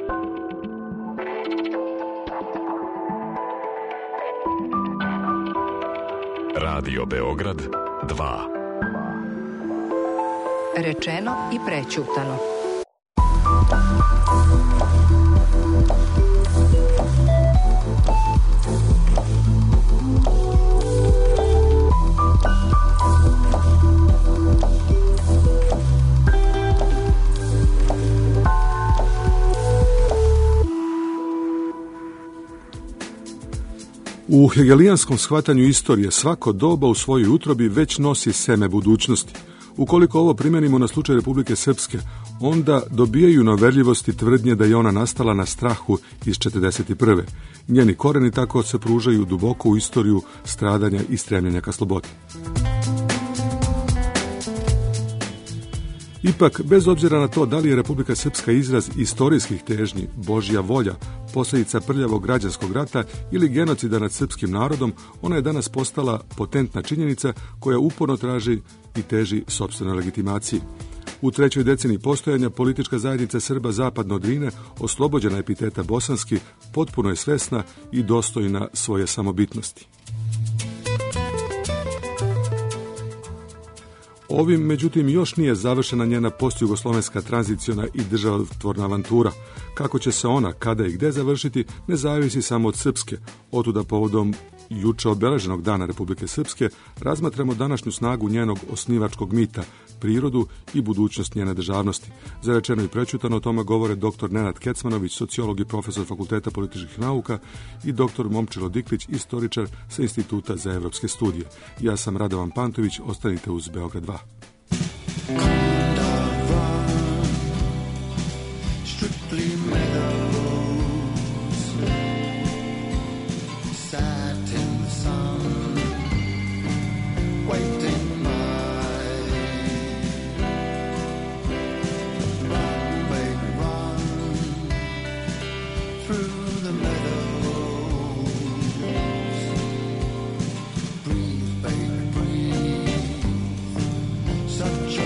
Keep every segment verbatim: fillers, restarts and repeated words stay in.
Radio Beograd dva. Rečeno i prećutano. U hegelijanskom shvatanju istorije svako doba u svojoj utrobi već nosi seme budućnosti. Ukoliko ovo primenimo na slučaj Republike Srpske, onda dobijaju na uverljivosti tvrdnje da je ona nastala na strahu iz četrdeset prve. Njeni koreni tako se pružaju duboko u istoriju stradanja i stremljenja ka slobodi. Ipak, bez obzira na to da li je Republika Srpska izraz istorijskih težnji, Božja volja, posljedica prljavog građanskog rata ili genocida nad srpskim narodom, ona je danas postala potentna činjenica koja uporno traži i teži sopstvenoj legitimaciji. U trećoj deceniji postojanja politička zajednica Srba zapadno od Drine, oslobođena epiteta bosanski, potpuno je svesna i dostojna svoje samobitnosti. Ovim, međutim, još nije završena njena postjugoslovenska tranziciona i državotvorna avantura. Kako će se ona, kada i gde završiti, ne zavisi samo od Srpske. Otuda povodom juče obeleženog dana Republike Srpske razmatramo današnju snagu njenog osnivačkog mita, prirodu i budućnost njene državnosti. Za rečeno i prećutano o tome govore doktor Nenad Kecmanović, sociolog i profesor Fakulteta političkih nauka, i doktor Momčilo Diklić, istoričar sa Instituta za evropske studije. Ja sam Radovan Pantović, ostanite uz Beograd dva. Such a 'cause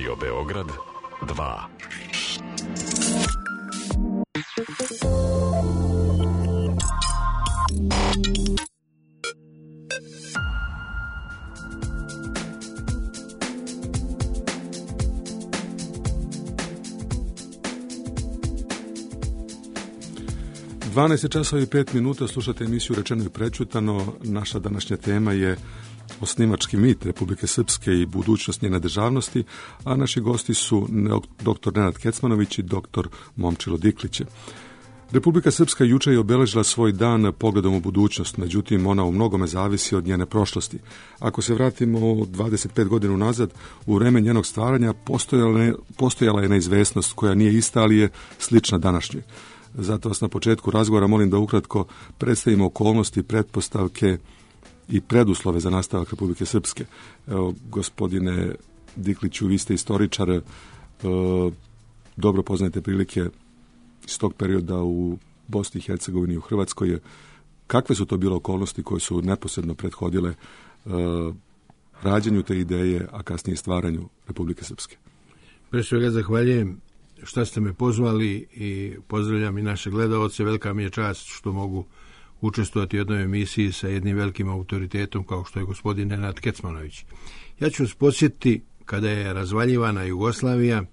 Radio Beograd dva. dvanaest časova i pet minuta, slušate emisiju Rečeno i prečutano. Naša današnja tema je osnivački mit Republike Srpske i budućnost njene državnosti, a naši gosti su doktor Nenad Kecmanović i doktor Momčilo Diklić. Republika Srpska juče je obeležila svoj dan pogledom u budućnost, međutim ona u mnogome zavisi od njene prošlosti. Ako se vratimo dvadeset pet godina unazad, u vreme njenog stvaranja postojala je, postojala je neizvesnost koja nije ista, ali je slična današnjoj. Zato vas na početku razgovora molim da ukratko predstavimo okolnosti, pretpostavke i preduslove za nastavak Republike Srpske. Evo, gospodine Dikliću, vi ste istoričar, e, dobro poznajete prilike iz tog perioda u Bosni i Hercegovini i u Hrvatskoj. Kakve su to bile okolnosti koje su neposredno prethodile e, rađenju te ideje, a kasnije stvaranju Republike Srpske? Pre svega zahvaljujem što ste me pozvali i pozdravljam i naše gledaoce. Velika mi je čast što mogu učestvovati u jednoj emisiji sa jednim velikim autoritetom kao što je gospodin Nenad Kecmanović. Ja ću vas podsjetiti kada je razvaljivana Jugoslavija,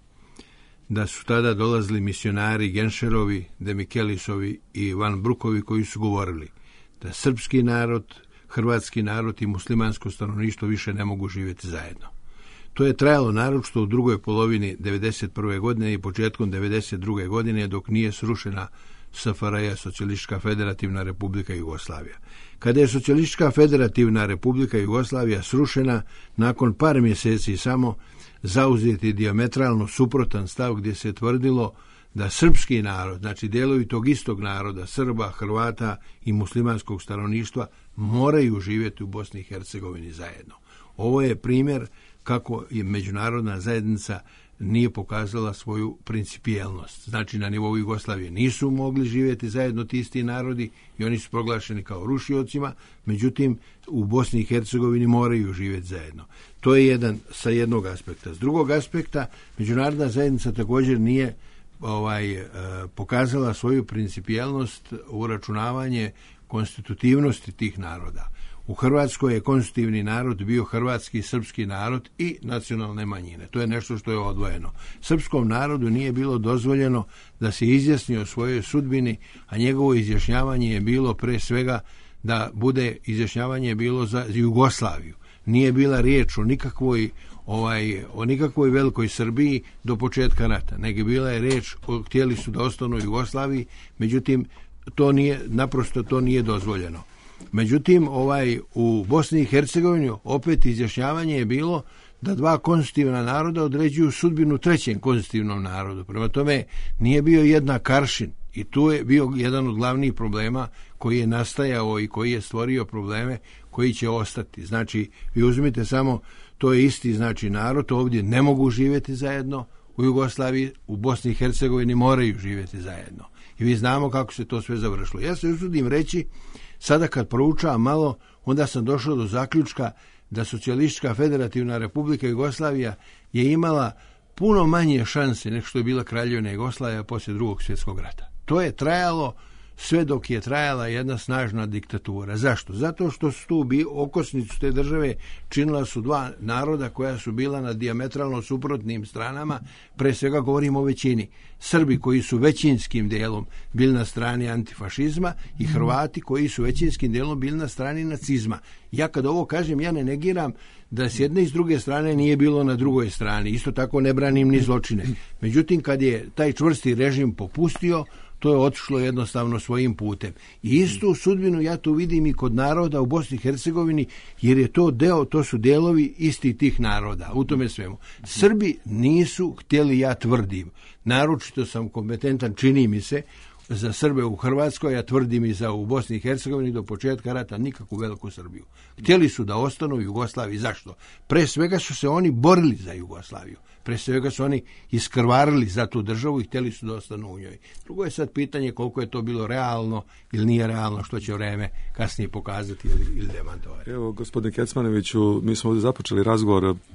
da su tada dolazili misionari Genšerovi, Demikelisovi i Van Brukovi koji su govorili da srpski narod, hrvatski narod i muslimansko stanovništvo više ne mogu živjeti zajedno. To je trajalo naročito u drugoj polovini devedeset prve godine i početkom devedeset druge godine dok nije srušena S F R J, Socijalistička federativna republika Jugoslavija. Kada je Socijalistička federativna republika Jugoslavija srušena, nakon par mjeseci samo zauzeti dijametralno suprotan stav gdje se tvrdilo da srpski narod, znači dijelovi tog istog naroda, Srba, Hrvata i muslimanskog stanovništva moraju živjeti u Bosni i Hercegovini zajedno. Ovo je primjer kako je međunarodna zajednica nije pokazala svoju principijelnost. Znači, na nivou Jugoslavije nisu mogli živjeti zajedno ti isti narodi i oni su proglašeni kao rušiocima, međutim, u Bosni i Hercegovini moraju živjeti zajedno. To je jedan sa jednog aspekta. S drugog aspekta, međunarodna zajednica također nije ovaj, pokazala svoju principijelnost u uračunavanje konstitutivnosti tih naroda. U Hrvatskoj je konstitutivni narod bio hrvatski i srpski narod i nacionalne manjine. To je nešto što je odvojeno. Srpskom narodu nije bilo dozvoljeno da se izjasni o svojoj sudbini, a njegovo izjašnjavanje je bilo pre svega da bude izjašnjavanje bilo za Jugoslaviju. Nije bila riječ o nikakvoj ovaj o nikakvoj velikoj Srbiji do početka rata, nego bila je riječ o htjeli su da ostanu u Jugoslaviji, međutim to nije naprosto to nije dozvoljeno. Međutim, ovaj u Bosni i Hercegovini opet izjašnjavanje je bilo da dva konstitutivna naroda određuju sudbinu trećem konstitutivnom narodu. Prema tome nije bio jednak aršin i tu je bio jedan od glavnih problema koji je nastajao i koji je stvorio probleme koji će ostati. Znači, vi uzmite samo, to je isti znači narod, ovdje ne mogu živjeti zajedno, u Jugoslaviji, u Bosni i Hercegovini moraju živjeti zajedno. I vi znamo kako se to sve završilo. Ja se usudim reći, sada kad proučavam malo, onda sam došao do zaključka da Socijalistička federativna republika Jugoslavija je imala puno manje šanse nego što je bila Kraljevina Jugoslavija poslije drugog svjetskog rata. To je trajalo sve dok je trajala jedna snažna diktatura. Zašto? Zato što su tu bi okosnicu te države činila su dva naroda koja su bila na dijametralno suprotnim stranama. Pre svega govorimo o većini. Srbi koji su većinskim dijelom bili na strani antifašizma i Hrvati koji su većinskim dijelom bili na strani nacizma. Ja kad ovo kažem, ja ne negiram da s jedne i s druge strane nije bilo na drugoj strani. Isto tako ne branim ni zločine. Međutim, kad je taj čvrsti režim popustio, to je otišlo jednostavno svojim putem. I istu sudbinu ja tu vidim i kod naroda u Bosni i Hercegovini, jer je to deo, to su delovi istih tih naroda, u tome svemu. Srbi nisu htjeli, ja tvrdim, naročito sam kompetentan, čini mi se, za Srbe u Hrvatskoj, ja tvrdim i za u Bosni i Hercegovini do početka rata nikakvu veliku Srbiju. Htjeli su da ostanu u Jugoslaviji. Zašto? Pre svega su se oni borili za Jugoslaviju. Pre svega su oni iskrvarili za tu državu i htjeli su da ostanu u njoj. Drugo je sad pitanje koliko je to bilo realno ili nije realno, što će vreme kasnije pokazati ili, ili demantovati. Evo, gospodine Kecmanoviću, mi smo ovdje započeli razgovor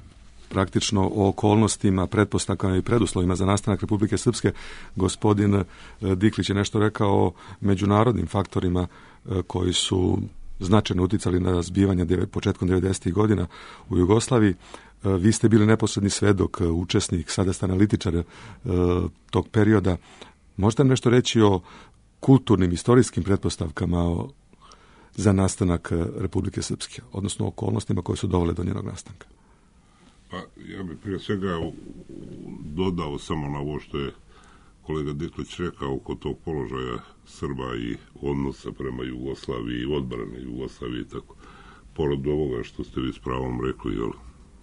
praktično o okolnostima, pretpostavkama i preduslovima za nastanak Republike Srpske. Gospodin Diklić je nešto rekao o međunarodnim faktorima koji su značajno uticali na zbivanje početkom devedesetih godina u Jugoslaviji. Vi ste bili neposredni svedok, učesnik, sada ste analitičar tog perioda. Možete nešto reći o kulturnim, istorijskim pretpostavkama za nastanak Republike Srpske, odnosno okolnostima koje su dovele do njenog nastanka? Pa, ja bih prije svega dodao samo na ovo što je kolega Diklić rekao oko tog položaja Srba i odnosa prema Jugoslaviji i odbrane Jugoslavije i tako. Pored ovoga što ste vi s pravom rekli, jel,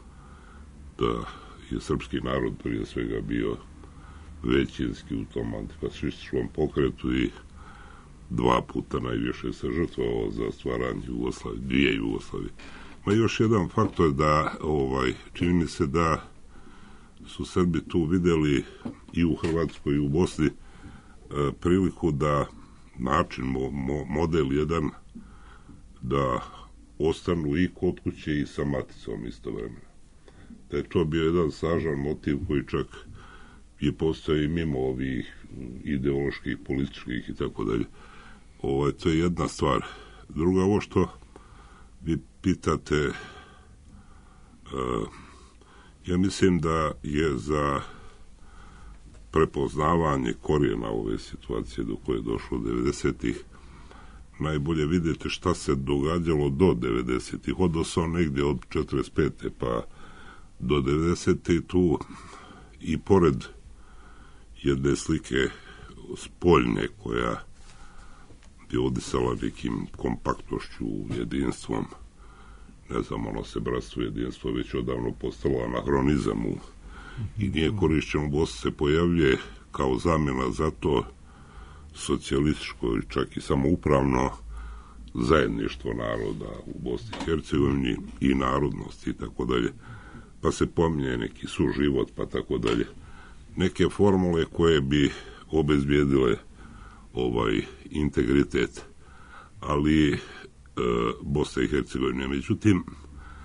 da je srpski narod prije svega bio većinski u tom antifašističkom pokretu i dva puta najviše se žrtvovao za stvaranje Jugoslavije, dvije Jugoslavije. Ma još jedan faktor da, ovaj, čini mi se da su Srbi tu vidjeli i u Hrvatskoj i u Bosni e, priliku da način, mo, mo, model jedan, da ostanu i kod kuće i sa maticom istovremeno. Da je to bio jedan snažan motiv koji čak je postao i mimo ovih ideoloških, političkih i tako dalje. Ovo, to je jedna stvar. Druga, ovo što vi pitate, uh, ja mislim da je za prepoznavanje korijena ove situacije do koje je došlo devedesetih najbolje vidjeti šta se događalo do devedesetih, odnosno negdje od četrdeset pete pa do devedesetih tu i pored jedne slike spoljne koja je odisala nekim kompaktnošću, jedinstvom, ne znam, ono se bratstvo jedinstvo već odavno postalo anahronizam i nije korišćeno. U Bosni se pojavljuje kao zamjena za to socijalističko i čak i samoupravno zajedništvo naroda u Bosni i Hercegovini i narodnosti i tako dalje, pa se pominje neki suživot pa tako dalje, neke formule koje bi obezbijedile ovaj integritet, ali e, Bosna i Hercegovina. Međutim, e,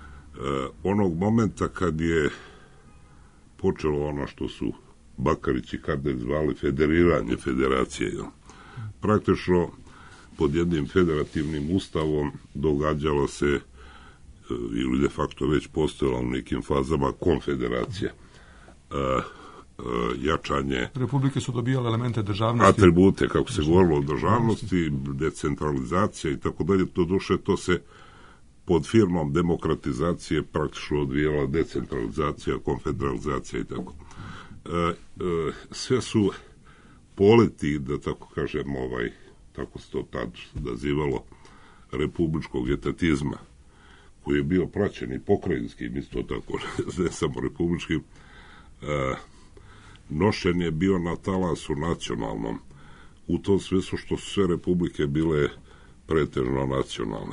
onog momenta kad je počelo ono što su Bakarić i Kardelj zvali federiranje federacije, jel? Praktično pod jednim federativnim ustavom događalo se e, ili de facto već postojala u nekim fazama konfederacija. E, jačanje... Republike su dobijale elemente državnosti. Atribute, kako se govorilo o državnosti, decentralizacija i tako dalje. To duše, to se pod firmom demokratizacije praktično odvijala decentralizacija, konfederalizacija i tako. E, e, sve su poleti, da tako kažem, ovaj, tako se to tad nazivalo, republičkog etatizma, koji je bio praćen i pokrajinskim, isto tako, ne samo republičkim, e, nošen je bio na talasu nacionalnom, u tom smislu što su sve republike bile pretežno nacionalne.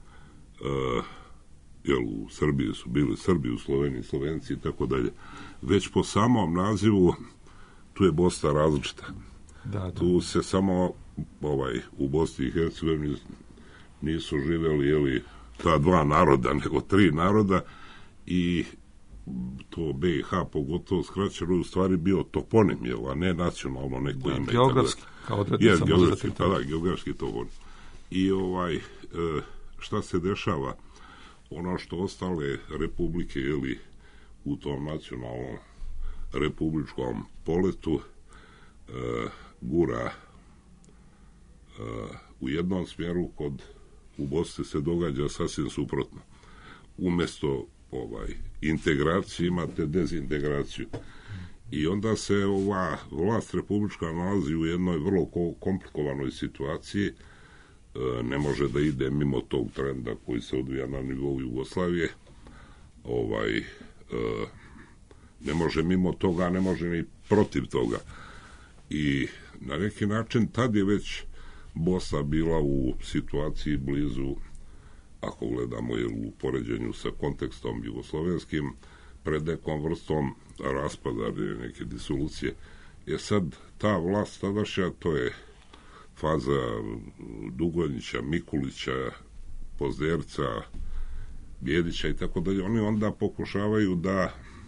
E, jer u Srbiji su bili Srbi, u Sloveniji Slovenci i tako dalje. Već po samom nazivu tu je Bosna različita. Da, da. Tu se samo ovaj, u Bosni i Hercegovini nisu živjeli jeli, ta dva naroda, nego tri naroda i to B i H pogotovo skraćeno u stvari bio toponim, jel, a ne nacionalno neko da, ime. Geografski, kao odrednica. Geografski, da, da, geografski toponim. I ovaj, šta se dešava? Ono što ostale republike, jeli, u tom nacionalnom republičkom poletu e, gura e, u jednom smjeru, kod u Bosni se događa sasvim suprotno. Umjesto ovaj, integracije imate dezintegraciju. I onda se ova vlast republička nalazi u jednoj vrlo komplikovanoj situaciji. E, ne može da ide mimo tog trenda koji se odvija na nivou Jugoslavije. Ovaj, e, ne može mimo toga, ne može ni protiv toga. I na neki način tad je već Bosna bila u situaciji blizu, ako gledamo je u poređenju sa kontekstom jugoslovenskim, pred nekom vrstom raspada, neke disolucije. Jer sad ta vlast tadašnja, to je faza Dugonjića, Mikulića, Pozderca, Bjedića i tako dalje, oni onda pokušavaju da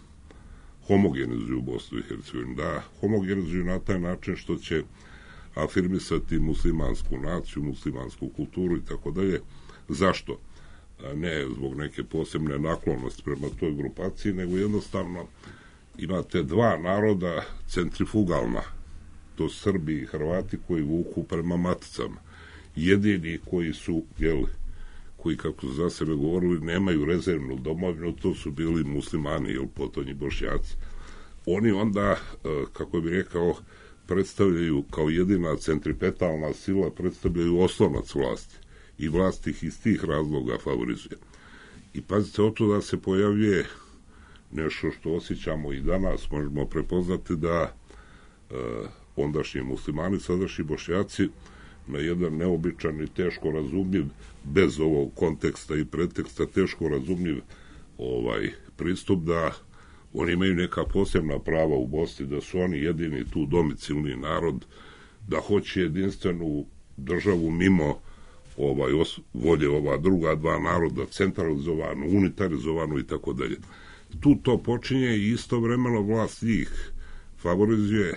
homogenizuju Bosnu i Hercegovinu, da homogenizuju na taj način što će afirmisati muslimansku naciju, muslimansku kulturu i tako dalje. Zašto? Ne zbog neke posebne naklonosti prema toj grupaciji, nego jednostavno imate dva naroda centrifugalna, to Srbi i Hrvati koji vuku prema maticama. Jedini koji su, jel, koji, kako su za sebe govorili, nemaju rezervnu domovinu, to su bili muslimani, jel, potonji Bošnjaci. Oni onda, kako bi rekao, predstavljaju kao jedina centripetalna sila, predstavljaju oslonac vlasti. I vlast ih iz tih razloga favorizuje. I pazite, o to da se pojavljuje nešto što osjećamo i danas, možemo prepoznati da e, ondašnji muslimani, sadašnji Bošnjaci na jedan neobičan i teško razumljiv, bez ovog konteksta i preteksta, teško razumljiv ovaj pristup da oni imaju neka posebna prava u Bosni, da su oni jedini tu domicilni narod, da hoće jedinstvenu državu mimo ovaj os, volje ova druga dva naroda, centralizovanu, unitarizovanu i tako dalje. Tu to počinje i istovremeno vlast njih favorizuje,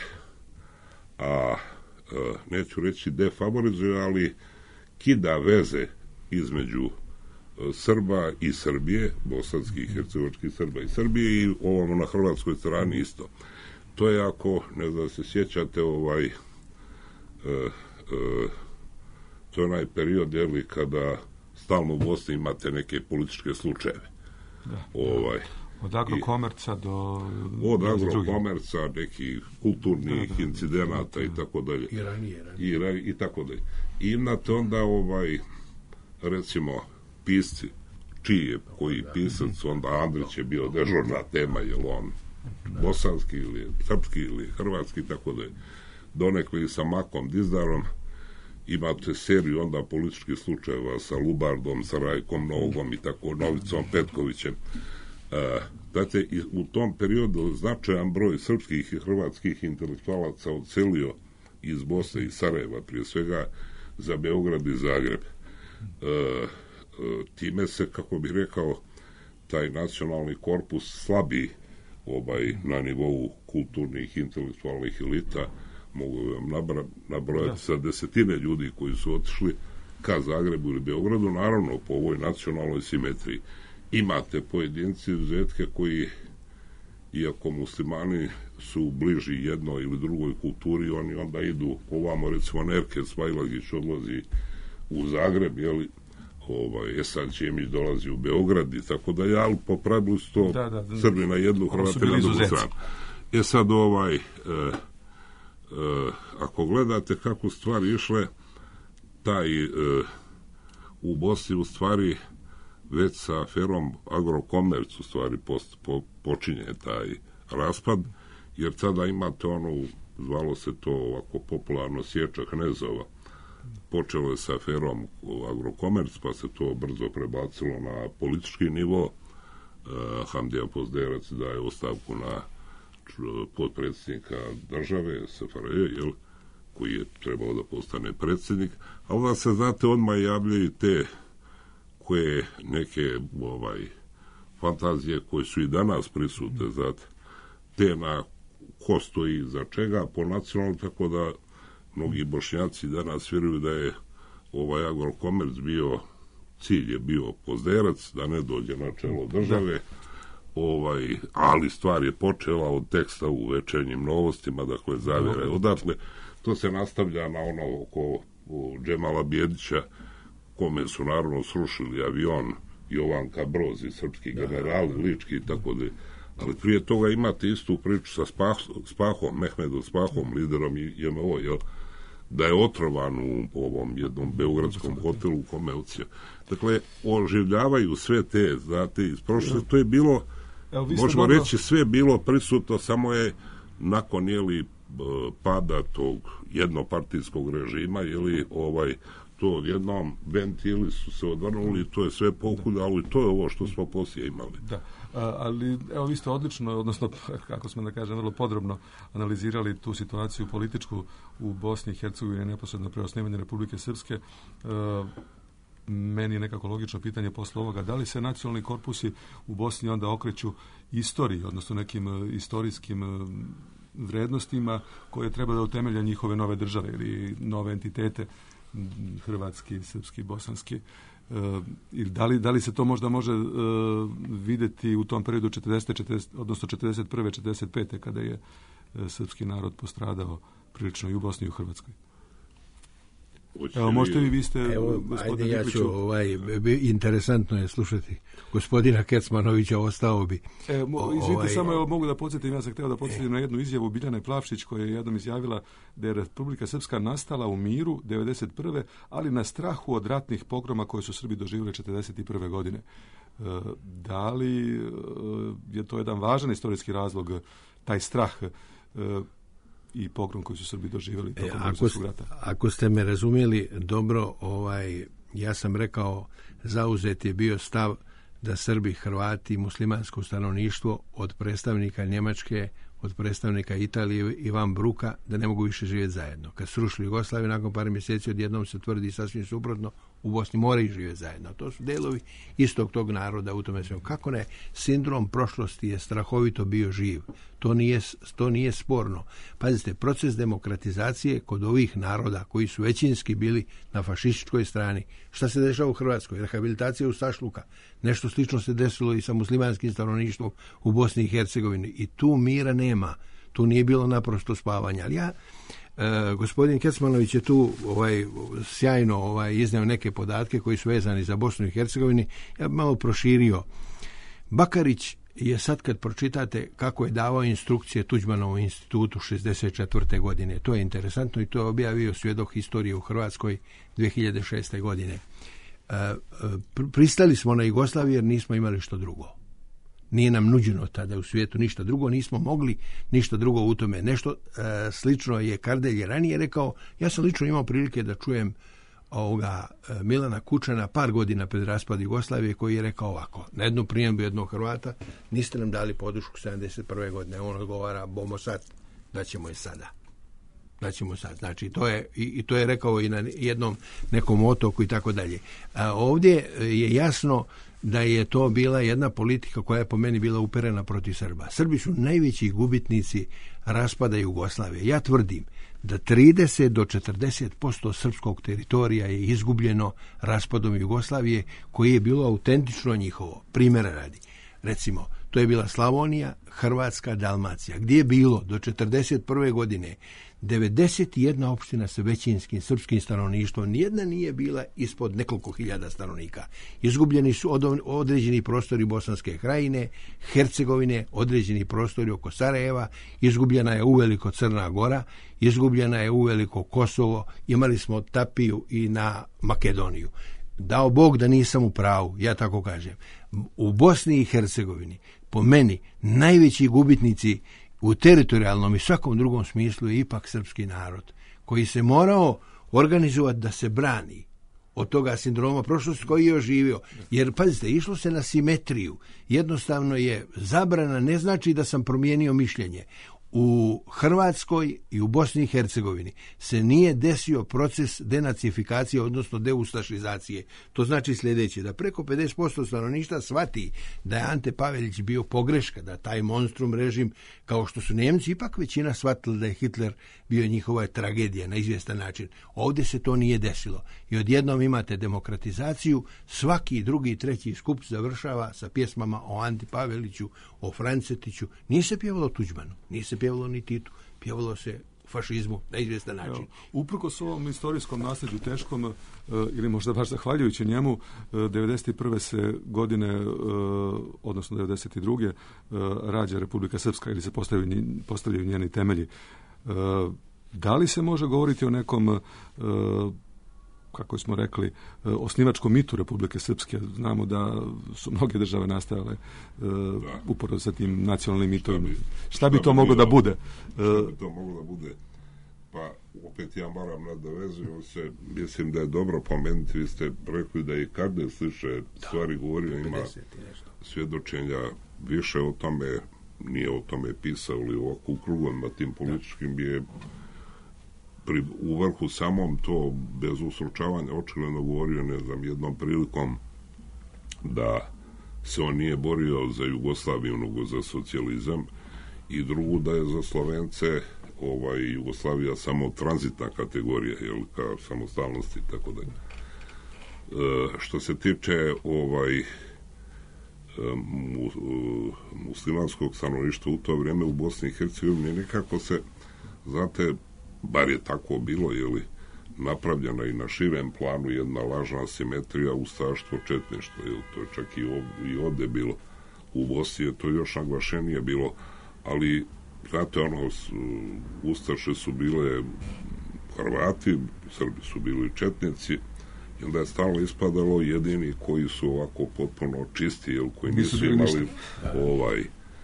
a e, neću reći defavorizuje, ali kida veze između e, Srba i Srbije, bosanskih, hercegovačkih Srba i Srbije, i ovamo na hrvatskoj strani isto. To je, ako ne znam da se sjećate, ovaj e, e, to je onaj period, jeli, kada stalno u Bosni imate neke političke slučajeve. Da, ovaj, od agrokomerca do... Od agrokomerca, nekih kulturnih da, da, incidenata da, i tako dalje. I ranije, ranije. I, i tako dalje. I imate onda, ovaj, recimo, pisci, čiji je, koji pisac, onda Andrić je bio dežurna tema, je on bosanski ili srpski ili hrvatski, tako dalje. Donekli sa Makom Dizdarom, imate seriju onda političkih slučajeva sa Lubardom, sa Rajkom Nogom i tako, Novicom Petkovićem. E, dakle, u tom periodu značajan broj srpskih i hrvatskih intelektualaca odselio iz Bosne i Sarajeva, prije svega za Beograd i Zagreb. E, e, time se, kako bih rekao, taj nacionalni korpus slabi ovaj, na nivou kulturnih, intelektualnih elita. Mogu vam nabra, nabrojati sa desetine ljudi koji su otišli ka Zagrebu ili Beogradu, naravno po ovoj nacionalnoj simetriji. Imate pojedinci izuzetke koji, iako muslimani su bliži jednoj ili drugoj kulturi, oni onda idu ovamo, recimo Nerkez Svajlagić odlazi u Zagreb, jeli, ovaj, Esad Čemić dolazi u Beograd i tako da, ali po pravilu su to da, da, da, Srbi na jednu, Hrvati na drugu stranu. Je sad ovaj... E, e, ako gledate kako stvari išle, taj e, u Bosni u stvari već sa aferom Agrokomerc u stvari post, po, počinje taj raspad, jer tada imate ono, zvalo se to ovako popularno sječa knezova. Počelo je sa aferom Agrokomerc, pa se to brzo prebacilo na politički nivo. E, Hamdija Pozderac daje ostavku na potpredsjednika države S F R J, jel, koji je trebao da postane predsjednik, a onda se, znate, odmah javljaju te koje neke ovaj fantazije koje su i danas prisutne, znate, te na ko stoji za čega po nacionalno, tako da mnogi Bošnjaci danas vjeruju da je ovaj Agrokomerc bio, cilj je bio Pozderac, da ne dođe na čelo države, ovaj, ali stvar je počela od teksta u Večernjim novostima, dakle zavjera je odatle. To se nastavlja na ono oko Džemala Bijedića, kome su naravno srušili avion, Jovanka Broz i srpski generali, lički i tako da. Ali prije toga imate istu priču sa Spah, Spahom, Mehmedom Spahom, liderom J M O, jel, da je otrovan u ovom jednom beogradskom hotelu u Komeucija. Dakle, oživljavaju sve te, znate, iz prošle, to je bilo, evo, možemo dobro reći, sve bilo prisutno, samo je nakon, jeli, pada tog jednopartijskog režima, jeli, ovaj, to odjednom ventili su se odvrnuli, to je sve pokuda, ali to je ovo što smo poslije imali. Da, a, ali evo, vi ste odlično, odnosno, kako smo da kažem, vrlo podrobno analizirali tu situaciju političku u Bosni i Hercegovini neposredno pre osnivanja Republike Srpske. E, meni je nekako logično pitanje posle ovoga, da li se nacionalni korpusi u Bosni onda okreću istoriji, odnosno nekim istorijskim vrednostima koje treba da utemelja njihove nove države ili nove entitete, hrvatski, srpski, bosanski. I da li, da li se to možda može uh, vidjeti u tom periodu četrdeset, četrdeset, odnosno četrdeset prve četrdeset pete kada je uh, srpski narod postradao prilično i u Bosni i u Hrvatskoj. Evo, možete vi, vi ste, evo, ajde, ja ću, ovaj, interesantno je slušati gospodina Kecmanovića, ostao bi. E, izvite, ovaj, samo evo, mogu da podsjetim, ja sam htio da podsjetim e. na jednu izjavu Biljane Plavšić koja je jednom izjavila da je Republika Srpska nastala u miru devedeset prve ali na strahu od ratnih pogroma koje su Srbi doživjeli četrdeset prve godine. E, da li je to jedan važan istorijski razlog, taj strah e, i pogrom koji su Srbi doživjeli tokom Drugog svjetskog rata? Ako ste me razumjeli dobro, ovaj, ja sam rekao, zauzet je bio stav da Srbi, Hrvati i muslimansko stanovništvo od predstavnika Njemačke, od predstavnika Italije i Van Bruka, da ne mogu više živjeti zajedno. Kad su rušili Jugoslaviju, nakon par mjeseci odjednom se tvrdi sasvim suprotno, u Bosni moraju živjeti zajedno. To su delovi istog tog naroda u tome svemu. Kako ne? Sindrom prošlosti je strahovito bio živ. To nije, to nije sporno. Pazite, proces demokratizacije kod ovih naroda koji su većinski bili na fašističkoj strani. Šta se dešava u Hrvatskoj? Rehabilitacija ustašluka. Nešto slično se desilo i sa muslimanskim stanovništvom u Bosni i Hercegovini. I tu mira nema. Tu nije bilo naprosto spavanja. Ali ja, e, gospodin Kecmanović je tu ovaj, sjajno ovaj, izneo neke podatke koji su vezani za Bosnu i Hercegovini. Ja bih malo proširio. Bakarić je sad kad pročitate kako je davao instrukcije Tuđmanovom institutu šezdeset četvrte godine. To je interesantno i to je objavio svjedok historije u Hrvatskoj dvije hiljade šeste godine. E, pristali smo na Jugoslaviju jer nismo imali što drugo. Nije nam nuđeno tada u svijetu ništa drugo, nismo mogli ništa drugo u tome. Nešto e, slično je Kardelj ranije rekao. Ja sam lično imao prilike da čujem ovoga Milana Kučana par godina pred raspad Jugoslavije koji je rekao ovako: na jednu prijembu jednog Hrvata niste nam dali podršku sedamdeset prve godine. On odgovara: bomo sad, daćemo je sada. Daćemo sad. Znači, to je, i, i to je rekao i na jednom nekom otoku i tako dalje. A ovdje je jasno da je to bila jedna politika koja je po meni bila uperena protiv Srba. Srbi su najveći gubitnici raspada Jugoslavije. Ja tvrdim da trideset do četrdeset posto srpskog teritorija je izgubljeno raspadom Jugoslavije, koje je bilo autentično njihovo. Primjera radi. Recimo, to je bila Slavonija, Hrvatska, Dalmacija, gdje je bilo do četrdeset prve godine devedeset jedna opština sa većinskim srpskim stanovništvom, nijedna nije bila ispod nekoliko hiljada stanovnika. Izgubljeni su određeni prostori Bosanske krajine, Hercegovine, određeni prostori oko Sarajeva, izgubljena je uveliko Crna Gora, izgubljena je uveliko Kosovo, imali smo tapiju i na Makedoniju. Dao Bog da nisam u pravu, ja tako kažem. U Bosni i Hercegovini, po meni, najveći gubitnici u teritorijalnom i svakom drugom smislu je ipak srpski narod, koji se morao organizovati da se brani od toga sindroma prošlosti koji je oživio. Jer, pazite, išlo se na simetriju. Jednostavno je zabrana, ne znači da sam promijenio mišljenje. U Hrvatskoj i u Bosni i Hercegovini se nije desio proces denacifikacije, odnosno deustašizacije. To znači sljedeće, da preko pedeset posto stanovništva shvati da je Ante Pavelić bio pogreška, da taj monstrum režim, kao što su Nemci, ipak većina shvatila da je Hitler bio njihova tragedija na izvjestan način. Ovdje se to nije desilo. I odjednom imate demokratizaciju, svaki drugi i treći skup završava sa pjesmama o Anti Paveliću, o Francetiću. Nije se pjevalo o Tuđmanu, nije se pjevalo ni Titu, pjevalo se fašizmu na izvjestan način. Evo, uprkos ovom istorijskom nasljeđu teškom, uh, ili možda baš zahvaljujući njemu, uh, devedeset prve se godine, uh, odnosno devedeset druge Uh, rađa Republika Srpska ili se postavljaju, postavljaju njeni temelji. Uh, da li se može govoriti o nekom uh, kako smo rekli, osnivačkom mitu Republike Srpske? Znamo da su mnoge države nastajale uh, uporno sa tim nacionalnim mitom. Šta bi, šta šta bi to bi moglo bilo, da bude? Šta bi to moglo da bude? Pa, opet ja moram nadovezujem se, mislim da je dobro pomenuti, vi ste rekli da i Kardelj sliče stvari govorio, ima svjedočenja više o tome, nije o tome pisao ili ovako u krugovima tim političkim je pri, u vrhu samom to bez usručavanja očigledno govorio, ne znam, jednom prilikom da se on nije borio za Jugoslaviju, nego za socijalizam, i drugu da je za Slovence ovaj, Jugoslavija samo tranzitna kategorija, jel, ka samostalnosti i tako dalje. E, što se tiče ovaj mu, muslimanskog stanovništva u to vrijeme u Bosni i Hercegovini, nekako se, znate, bar je tako bilo, jeli, napravljena i na širem planu jedna lažna simetrija ustaštvo četništvo, jel, to je čak i, ov, i ovde bilo u Bosni, je to još naglašenije bilo, ali znate, ono, ustaše su bile Hrvati, Srbi su bili četnici, i onda je stalno ispadalo jedini koji su ovako potpuno čisti, jel, koji nisu, nisu imali ovaj, e,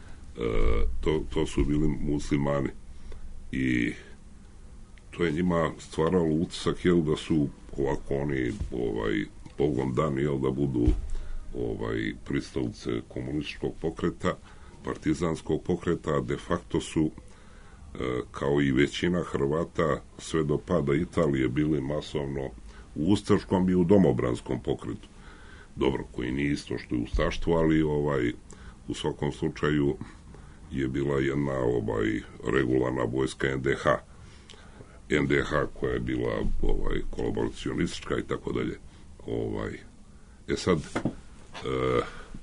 to, to su bili muslimani. I to je njima stvaralo utisak, jel, da su ovako oni ovaj, bogom dani, jel, da budu ovaj, pristavce komunističkog pokreta, partizanskog pokreta, de facto su e, kao i većina Hrvata sve do pada Italije bili masovno u ustaškom i u domobranskom pokretu. Dobro, koji nije isto što je ustaštvo, ali ovaj, u svakom slučaju je bila jedna ovaj, regularna vojska en de ha. en de ha koja je bila ovaj, kolaboracionistička i tako dalje. Ovaj. E sad, e,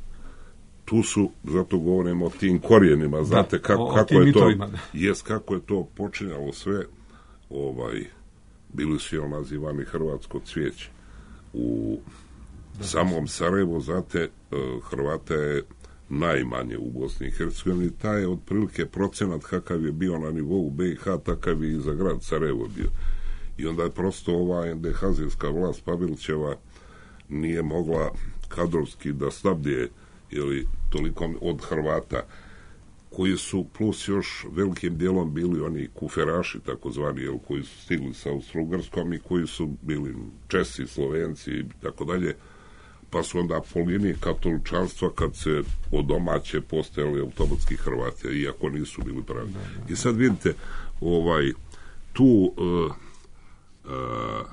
tu su, zato govorimo o tim korijenima, znate da, kako, o, kako o je to, jest, kako je to počinjalo sve, ovaj, bili su jel nazivani Hrvatsko cvijeće. U da, samom Sarajevu, znate, Hrvata je najmanje u Bosni i Hercegovini, taj je otprilike procenat kakav je bio na nivou be i ha, takav je i za grad Sarajevo bio. I onda je prosto ova en de hazijska vlast Pavelićeva nije mogla kadrovski da snabdije, jeli, toliko od Hrvata, koji su plus još velikim dijelom bili oni kuferaši, takozvani, jel, koji su stigli sa Austro-Ugarskom i koji su bili Česi, Slovenci i tako dalje, pa su onda po liniji katoličanstva, kad se od domaće postajali automatski Hrvati, iako nisu bili pravi. I sad vidite, ovaj, tu uh, uh,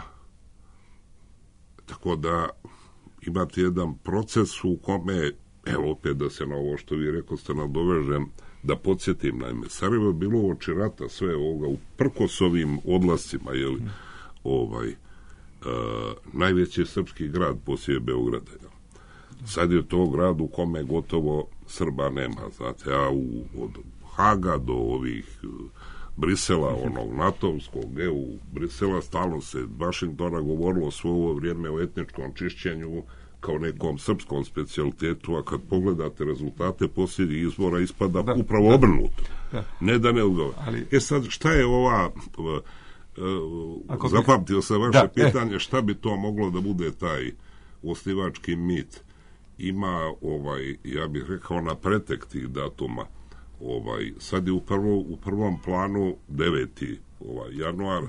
tako da imate jedan proces u kome, evo opet da se na ovo što vi rekao ste nadovežem, da podsjetim, naime, Sarajevo je bilo uoči rata sve ovoga, uprkos ovim odlascima, jel, mm. ovaj, uh, najveći srpski grad poslije Beograda. Jel. Sad je to grad u kome gotovo Srba nema, znate, a u, od Haga do ovih uh, Brisela, onog natovskog, e, u Brisela stalno se Vašingtona govorilo svo ovo vrijeme o etničkom čišćenju kao nekom srpskom specijalitetu, a kad pogledate rezultate posljednjih izbora ispada da, upravo da, obrnuto. Da. Ne da ne odgovara. Ali... E sad, šta je ova... Uh, uh, zapamtio bi... sam vaše da, pitanje, eh. šta bi to moglo da bude taj osnivački mit? Ima, ovaj, ja bih rekao, na pretek tih datuma. Ovaj, sad je u, prvo, u prvom planu deveti ovaj, januar,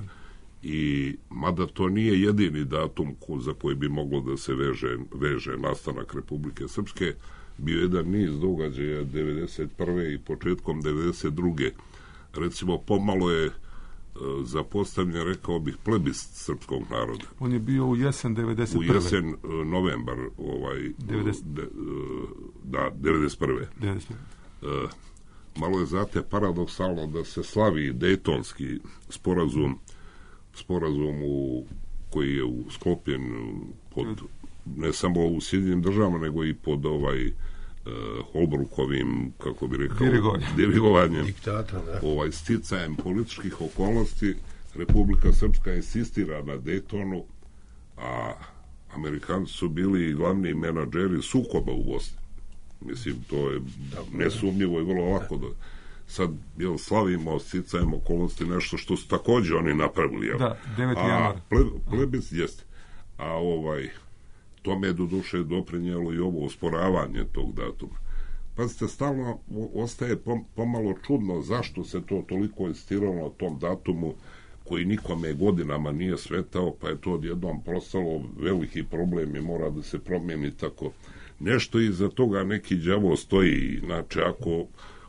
i mada to nije jedini datum ko, za koji bi moglo da se veže, veže nastanak Republike Srpske, bio jedan niz događaja devedeset prve i početkom devedeset druge. Recimo, pomalo je e, zapostavljen, rekao bih, plebiscit srpskog naroda. On je bio u jesen devedeset prve. U jesen, e, novembar, ovaj, devedeset de, e, da, devedeset prve. devedeset prve. E, malo je, znate, paradoksalno da se slavi Dejtonski sporazum, sporazum u, koji je sklopljen pod, ne samo u Sjedinjenim državama, nego i pod ovaj uh, Holbrookovim, kako bi rekao, dirigovanjem, dirigovanjem diktata, da. Ovaj, sticajem političkih okolnosti, Republika Srpska insistira na Daytonu, a Amerikanci su bili glavni menadžeri sukoba u Bosni. Mislim, to je nesumnjivo i vrlo lako da... Sad, jel, slavimo sticajem okolnosti nešto što su također oni napravili, jel? Da, deveti januar. Ple, plebiscit jeste. A ovaj, tome je do duše doprinjelo i ovo osporavanje tog datuma. Pazite, stalno ostaje pomalo čudno zašto se to toliko insistiralo na tom datumu koji nikome godinama nije svetao, pa je to odjednom postalo veliki problem i mora da se promijeni tako. Nešto iza toga neki đavo stoji, znači ako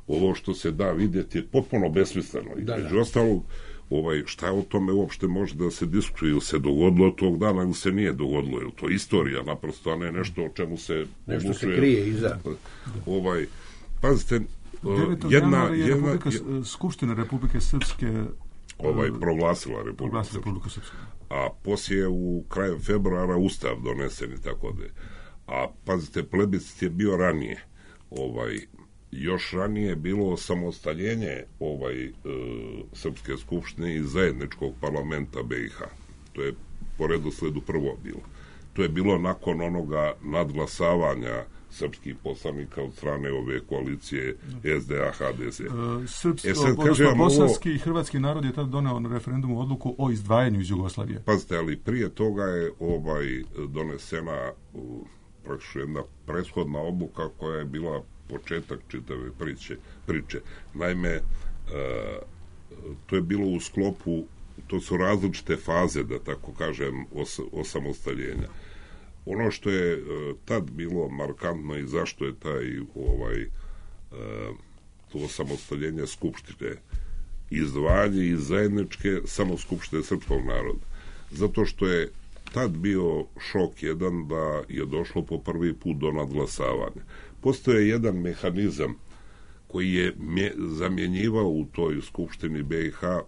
ovo što se da vidjeti je potpuno besmisleno. I među ostalog, ovaj, šta o tome uopšte može da se diskutuje, ili se dogodilo tog dana ili se nije dogodilo, ili to je istorija naprosto, a ne nešto o čemu se nešto odlučuje. se krije iza. Ovaj, pazite, devetog jedna, januara je jedna, Republika, Skupština Republike Srpske ovaj, proglasila Republiku, proglasila Republiku Srpsku. A poslije u kraju februara Ustav donesen i tako da. A pazite, plebiscit je bio ranije. Ovaj, još ranije je bilo osamostaljenje ovaj, e, Srpske skupštine i zajedničkog parlamenta B i H. To je po redosledu prvo bilo. To je bilo nakon onoga nadglasavanja srpskih poslanika od strane ove koalicije S D A H D S. E, Srpski, e sad, odnosno bosanski i hrvatski narod je tad doneo na referendumu odluku o izdvajanju iz Jugoslavije. Pazite, ali prije toga je ovaj donesena uh, praktično jedna prethodna odluka koja je bila početak čitave priče. priče. Naime, uh, to je bilo u sklopu, to su različite faze, da tako kažem, os, osamostaljenja. Ono što je uh, tad bilo markantno i zašto je taj ovaj uh, to osamostaljenje Skupštine izdvajanje iz zajedničke samo Skupštine srpskog naroda. Zato što je tad bio šok jedan da je došlo po prvi put do nadglasavanja. Postoje jedan mehanizam koji je mje, zamjenjivao u toj Skupštini B i H e,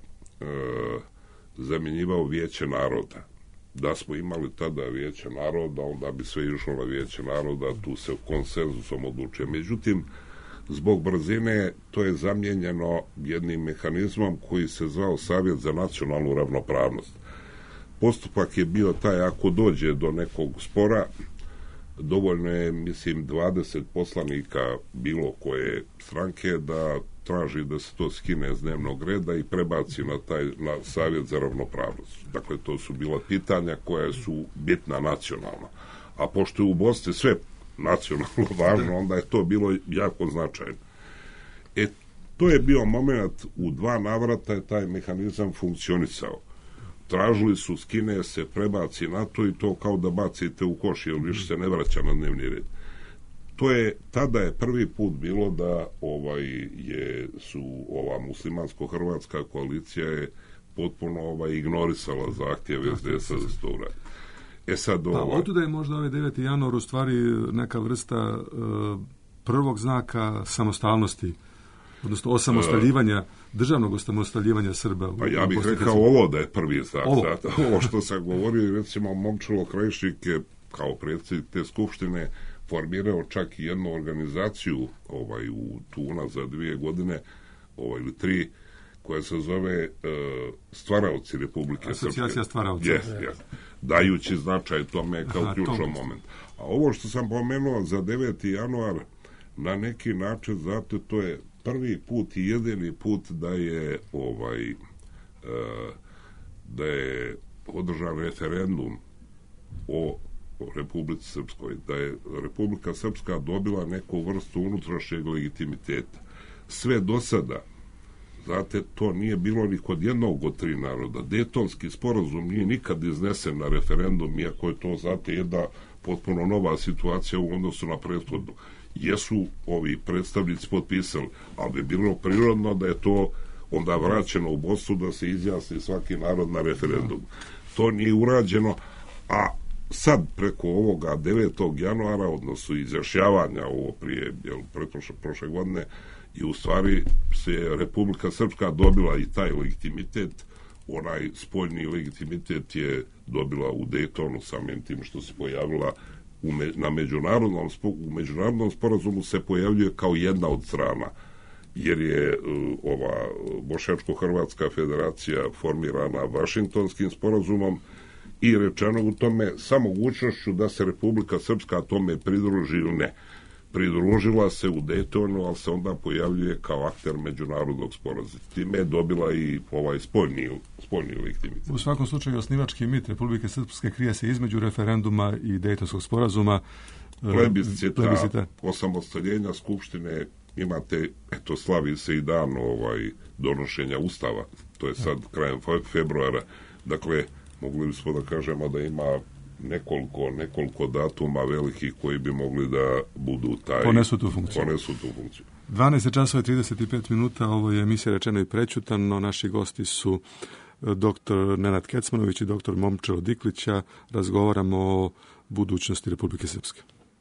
zamjenjivao Vijeće naroda. Da smo imali tada Vijeće naroda, onda bi sve išlo na Vijeće naroda, tu se konsenzusom odlučuje. Međutim, zbog brzine to je zamijenjeno jednim mehanizmom koji se zvao Savjet za nacionalnu ravnopravnost. Postupak je bio taj, ako dođe do nekog spora, dovoljno je, mislim, dvadeset poslanika bilo koje stranke da traži da se to skine s dnevnog reda i prebaci na taj na Savjet za ravnopravnost. Dakle, to su bila pitanja koja su bitna nacionalna. A pošto je u Bosni sve nacionalno važno, onda je to bilo jako značajno. E, to je bio moment, u dva navrata je taj mehanizam funkcionisao. Tražili su, skine se, prebaci na to i to kao da bacite u koš, jer više se ne vraća na dnevni red. To je, tada je prvi put bilo da ovaj je su ova muslimansko-hrvatska koalicija je potpuno ovaj ignorisala zahtjeve S D S-a da se to uradi. E sad Pa ovaj... otuda je možda ovaj deveti januar u stvari neka vrsta uh, prvog znaka samostalnosti, odnosno osamostaljivanja, državnog osamostaljivanja Srba. Pa ja bih rekao ovo da je prvi znak. Ovo, ovo što sam govorio, recimo Momčilo Krajišnik je kao predsjednik te skupštine formirao čak i jednu organizaciju ovaj, u Tuna za dvije godine, ovaj, ili tri, koja se zove uh, Stvaraoci Republike Srpske. Asocijacija Stvaraoci. Yes, yes. Dajući značaj tome kao Aha, ključan moment. A ovo što sam pomenuo za deveti januar, na neki način, zato to je prvi put i jedini put da je ovaj uh, da je održan referendum o Republici Srpskoj, da je Republika Srpska dobila neku vrstu unutrašnjeg legitimiteta. Sve do sada, znate, to nije bilo ni kod jednog od tri naroda. Dejtonski sporazum nije nikad iznesen na referendum, iako je to, znate, jedna potpuno nova situacija u odnosu na prethodnu. Jesu ovi predstavnici potpisali, ali bi bilo prirodno da je to onda vraćeno u Bosnu da se izjasni svaki narod na referendum. To nije urađeno, a sad preko ovoga devetog januara, odnosno izjašnjavanja ovo prije, jel, pretprošle prošle godine, i u stvari se Republika Srpska dobila i taj legitimitet, onaj spoljni legitimitet je dobila u Dejtonu samim tim što se pojavila u me, na međunarodnom, u međunarodnom sporazumu se pojavljuje kao jedna od strana, jer je uh, ova Bošnjačko-Hrvatska federacija formirana Vašingtonskim sporazumom i rečeno u tome sa mogućnošću da se Republika Srpska tome pridruži ili ne. Pridružila se u Dejtonu, ali se onda pojavljuje kao akter međunarodnog sporazuma. Time je dobila i ovaj spoljni, spoljni legitimitet. U svakom slučaju, osnivački mit Republike Srpske krije se između referenduma i Dejtonskog sporazuma. Plebiscita, osamostaljenja Skupštine, imate, eto, slavi se i dan ovaj, donošenja Ustava. To je sad krajem februara. Dakle, mogli bismo da kažemo da ima nekoliko, nekoliko datuma velikih koji bi mogli da budu taj... Ponesu tu funkciju. Ponesu tu funkciju. dvanaest časova i trideset pet minuta, ovo je emisija Rečeno i prećutano. Naši gosti su doktor Nenad Kecmanović i doktor Momčilo Diklića. Razgovaramo o budućnosti Republike Srpske.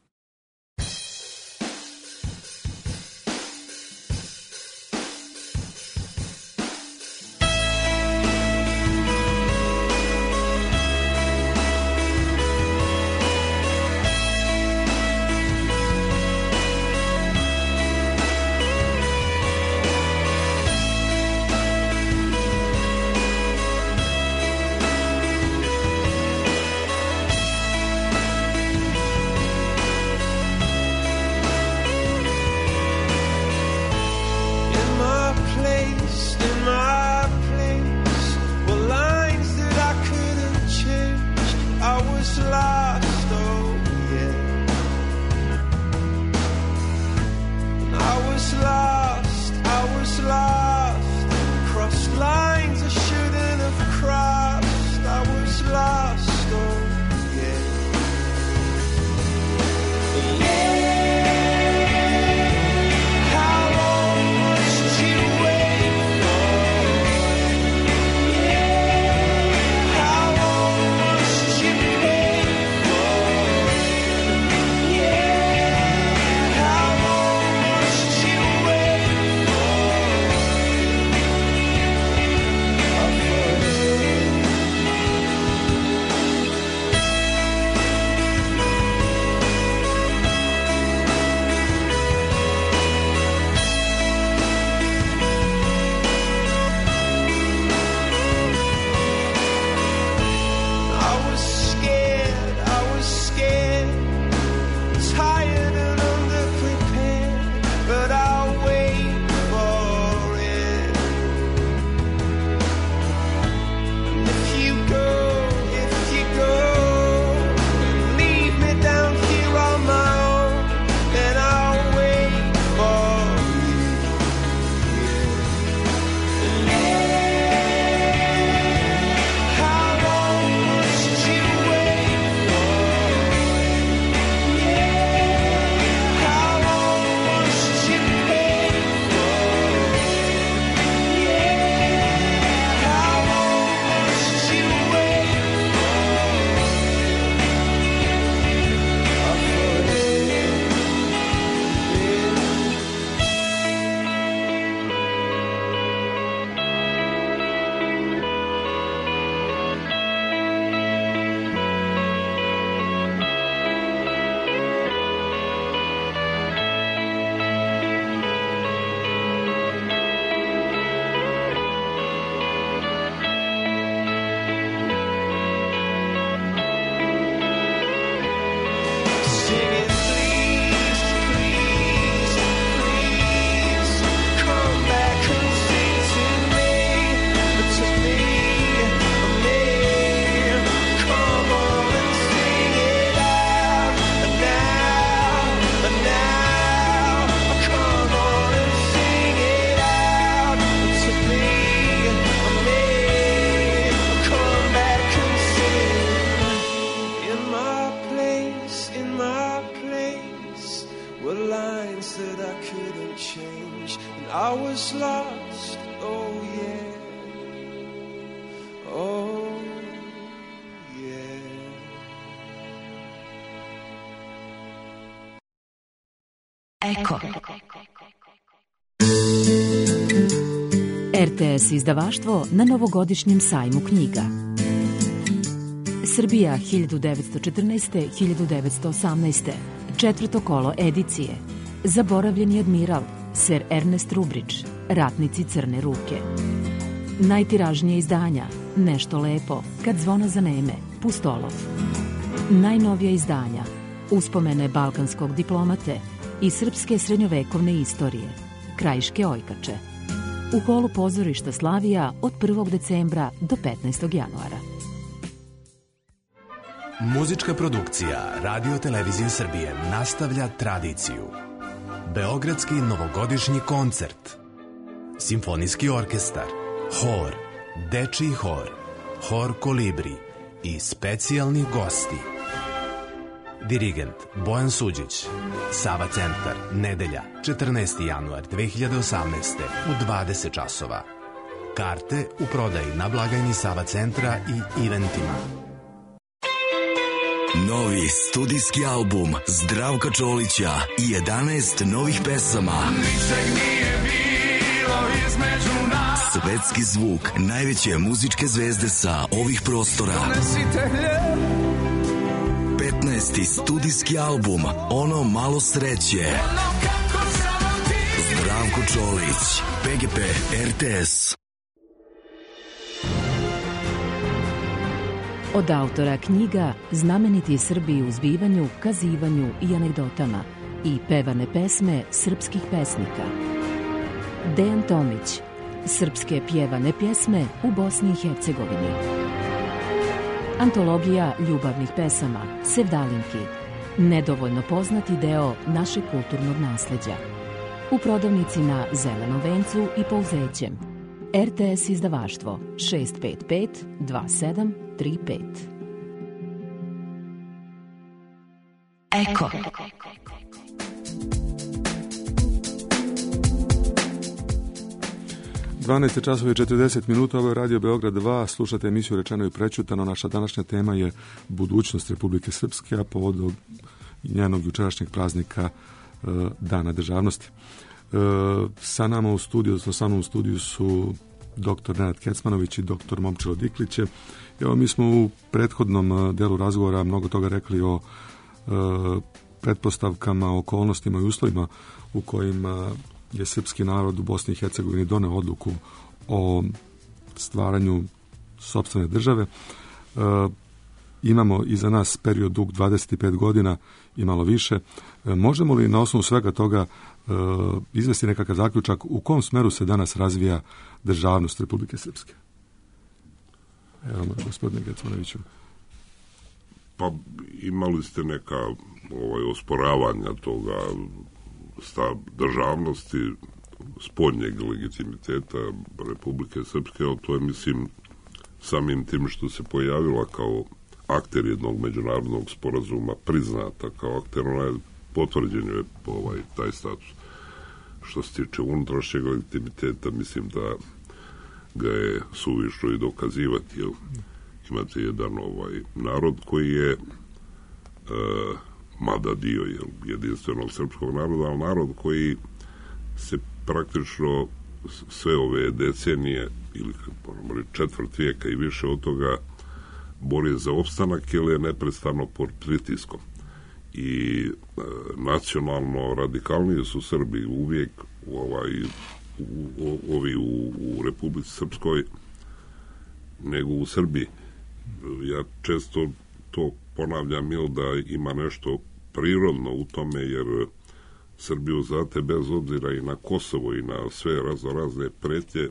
Eko. R T S izdavaštvo na novogodišnjem sajmu knjiga. Srbija hiljadu devetsto četrnaeste do hiljadu devetsto osamnaeste. Četvrto kolo edicije. Zaboravljeni admiral, Sir Ernest Rubridge, Ratnici crne ruke. Najtiražnije izdanja, Nešto lepo, Kad zvona zaneme, Pustolov. Najnovija izdanja, Uspomene balkanskog diplomate i srpske srednjovekovne istorije, Krajiške ojkače. U holu pozorišta Slavija od prvog decembra do petnaestog januara. Muzička produkcija Radio Televizije Srbije nastavlja tradiciju. Beogradski novogodišnji koncert, Simfonijski orkestar, Hor, Dečiji hor, Hor Kolibri i specijalni gosti. Dirigent Bojan Suđić. Sava centar, nedelja, četrnaesti januar dve hiljade osamnaeste u dvadeset časova. Karte u prodaji na blagajni Sava centra i eventima. Novi studijski album Zdravka Čolića i jedanaest novih pesama. Ničeg nije bilo između nas. Svetski zvuk najveće muzičke zvezde sa ovih prostora. Donesite hljeb. petnaesti studijski album Ono malo sreće. Ono kako samo ti. Zdravko Čolić, P G P R T S. Od autora knjiga Znameniti Srbi u zbivanju, kazivanju i anegdotama i pevane pesme srpskih pesnika. Dejan Tomić. Srpske pjevane pjesme u Bosni i Hercegovini. Antologija ljubavnih pesama Sevdalinki. Nedovoljno poznati deo našeg kulturnog nasleđa. U prodavnici na Zelenom vencu i Pouzećem. R T S izdavaštvo šest pet pet dva sedam tri pet. Eko. dvanaest časova i četrdeset minuta, ovo je Radio Beograd dva, slušate emisiju Rečeno i prečutano. Naša današnja tema je budućnost Republike Srpske, a povodom njenog jučerašnjeg praznika e, Dana državnosti. E, sa nama u studiju, odnosno sa mnom u studiju su doktor Nenad Kecmanović i doktor Momčilo Diklić. Evo, mi smo u prethodnom delu razgovora mnogo toga rekli o e, pretpostavkama, okolnostima i uslovima u kojima je srpski narod u Bosni i Hercegovini doneo odluku o stvaranju sopstvene države. E, imamo iza nas period dug dvadeset pet godina i malo više. E, možemo li na osnovu svega toga e, izvesti nekakav zaključak u kom smeru se danas razvija državnost Republike Srpske? Evo, gospodine Kecmanoviću. Pa imali ste neka ovaj, osporavanja toga stav državnosti, spoljnjeg legitimiteta Republike Srpske, ali to je, mislim, samim tim što se pojavila kao akter jednog međunarodnog sporazuma, priznata kao akter, ona je potvrđen je ovaj, taj status. Što se tiče unutrašnjeg legitimiteta, mislim da ga je suvišno i dokazivati, jer imate jedan ovaj, narod koji je uh, mada dio je jedinstvenog srpskog naroda, ali narod koji se praktično sve ove decenije ili četvrt vijeka i više od toga bori za opstanak, jer je neprestano pod pritiskom. I e, nacionalno radikalniji su Srbi uvijek ovaj, u, u, ovi u, u Republici Srpskoj nego u Srbiji. Ja često to ponavljam, ili da ima nešto prirodno u tome, jer Srbiju znate bez obzira i na Kosovo i na sve raznorazne pretnje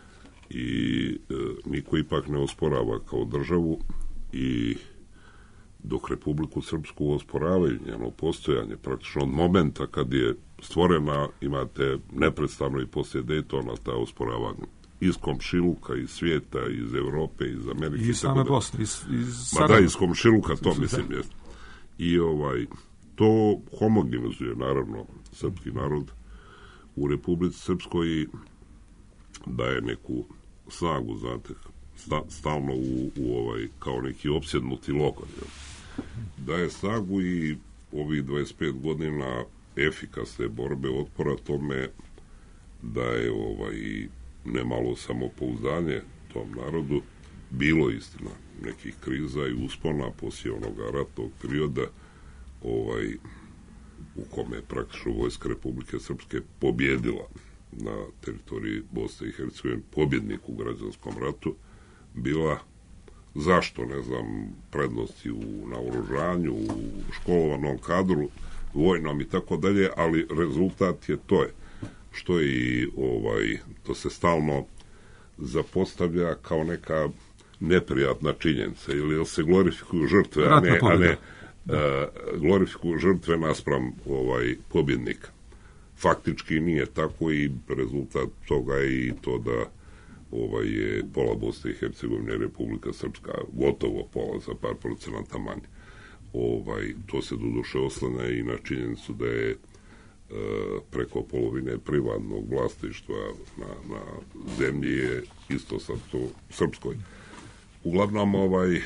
i e, niko ipak ne osporava kao državu, i dok Republiku Srpsku osporavaju njeno postojanje praktično od momenta kad je stvorena, imate neprestano i poslije Daytona ta osporavanja iz komšiluka, iz svijeta, iz Evrope, iz Amerike. I same Bosne. Iz, iz Ma da, iz komšiluka, to mislim je. I ovaj, to homogenizuje, naravno, srpski narod u Republici Srpskoj, daje neku snagu, znate, sta, stalno u, u ovaj, kao neki opsjednuti logor. Jel? Daje snagu i ovih dvadeset pet godina efikasne borbe otpora tome daje ovaj, nemalo samopouzdanje tom narodu. Bilo istina nekih kriza i uspona poslije onoga ratnog perioda, ovaj, u kome je praktično vojska Republike Srpske pobjedila na teritoriji Bosne i Hercegovine, pobjednik u građanskom ratu, bila, zašto, ne znam, prednosti u naoružanju, u školovanom kadru, vojnom i tako dalje, ali rezultat je to je, što je i ovaj, to se stalno zapostavlja kao neka neprijatna činjenica, ili se glorifikuju žrtve, a ne, a ne uh, glorifikuju žrtve naspram ovaj, pobjednika. Faktički nije tako i rezultat toga je i to da ovaj, je pola Bosne i Hercegovine Republika Srpska, gotovo pola, za par procenata manje. ovaj, to se doduše oslanja i na činjenicu da je e, preko polovine privatnog vlasništva na, na zemlji je isto sad to srpskoj. Uglavnom, ovaj, e,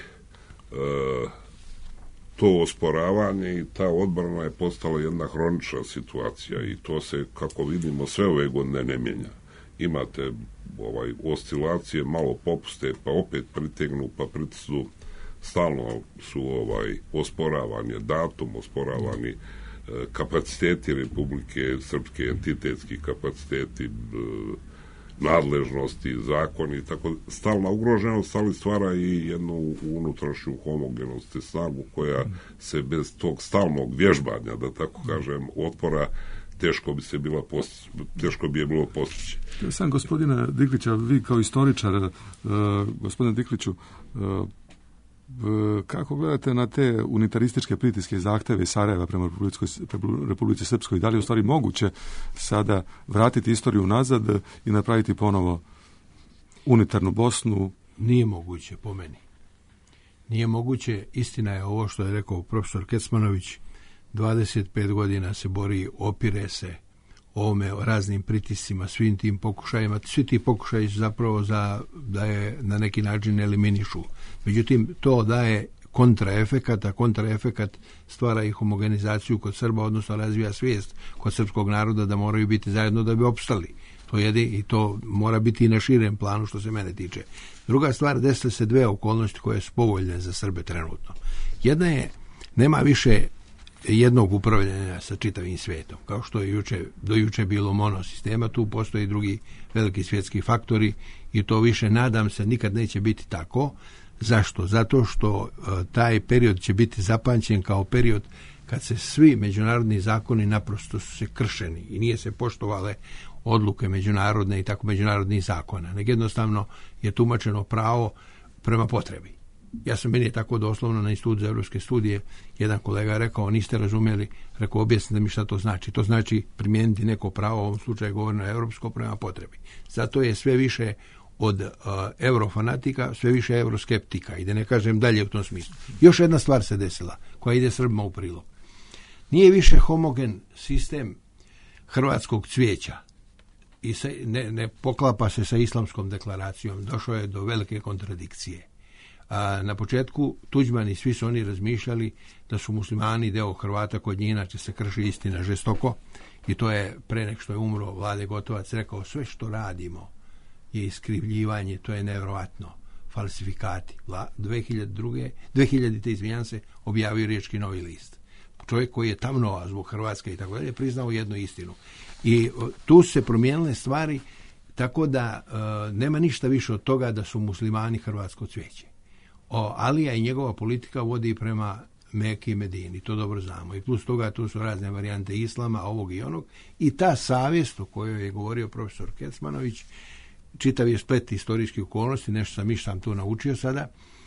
to osporavanje i ta odbrana je postala jedna hronična situacija i to se, kako vidimo, sve ove godine ne mijenja. Imate ovaj, oscilacije, malo popuste, pa opet pritegnu, pa pritisnu, stalno su ovaj, osporavani datum, osporavani e, kapaciteti Republike Srpske, entitetski kapaciteti, e, nadležnosti, zakoni, tako stalna ugroženost, ali stvara i jednu unutrašnju homogenost i snagu koja se bez tog stalnog vježbanja, da tako kažem, otpora, teško bi se bila postići, teško bi je bilo postići. Ja sam gospodina Diklića, vi kao istoričar, uh, gospodine Dikliću, uh, kako gledate na te unitarističke pritiske i zahteve Sarajeva prema Republici Srpskoj? Da li je u stvari moguće sada vratiti istoriju nazad i napraviti ponovo unitarnu Bosnu? Nije moguće, po meni. Nije moguće. Istina je ovo što je rekao profesor Kecmanović. dvadeset pet godina se bori, opire se ovome raznim pritiscima, svim tim pokušajima. Svi ti pokušaji su zapravo za, da je na neki način eliminišu. Međutim, to daje kontraefekat, a kontraefekat stvara i homogenizaciju kod Srba, odnosno razvija svijest kod srpskog naroda da moraju biti zajedno da bi opstali. To jedi i to mora biti i na širem planu što se mene tiče. Druga stvar, desile se dve okolnosti koje su povoljne za Srbe trenutno. Jedna je, nema više jednog upravljanja sa čitavim svijetom. Kao što je juče, do juče bilo monosistema, tu postoje i drugi veliki svjetski faktori i to više, nadam se, nikad neće biti tako. Zašto? Zato što uh, taj period će biti zapamćen kao period kad se svi međunarodni zakoni naprosto su se kršeni i nije se poštovale odluke međunarodne i tako međunarodnih zakona. Nego jednostavno je tumačeno pravo prema potrebi. Ja sam meni tako doslovno na Institutu za evropske studije, jedan kolega je rekao, niste razumjeli, rekao, objasnite mi šta to znači. To znači primijeniti neko pravo, u ovom slučaju govoreno evropsko, prema potrebi. Zato je sve više od uh, eurofanatika, sve više euroskeptika i da ne kažem dalje u tom smislu. Još jedna stvar se desila koja ide Srbima u prilog. Nije više homogen sistem hrvatskog cvijeća i se, ne, ne poklapa se sa islamskom deklaracijom. Došlo je do velike kontradikcije. A na početku Tuđman i svi su oni razmišljali da su muslimani deo Hrvata, kod njih inače se krši istina žestoko i to je pre nek što je umro Vlade Gotovac rekao, sve što radimo je iskrivljivanje, to je nevjerovatno, falsifikati. dve hiljade druge. dve hiljadite izvinjam se, objavio Riječki Novi list. Čovjek koji je tamno zbog Hrvatske i tako dalje, priznao jednu istinu. I tu se promijenile stvari tako da uh, nema ništa više od toga da su muslimani hrvatsko cvijeće. O, Alija i njegova politika vodi prema Meki i Medini, to dobro znamo. I plus toga tu su razne varijante islama, ovog i onog. I ta savjest o kojoj je govorio profesor Kecmanović, čitav je splet istorijskih okolnosti, nešto sam iš sam tu naučio sada,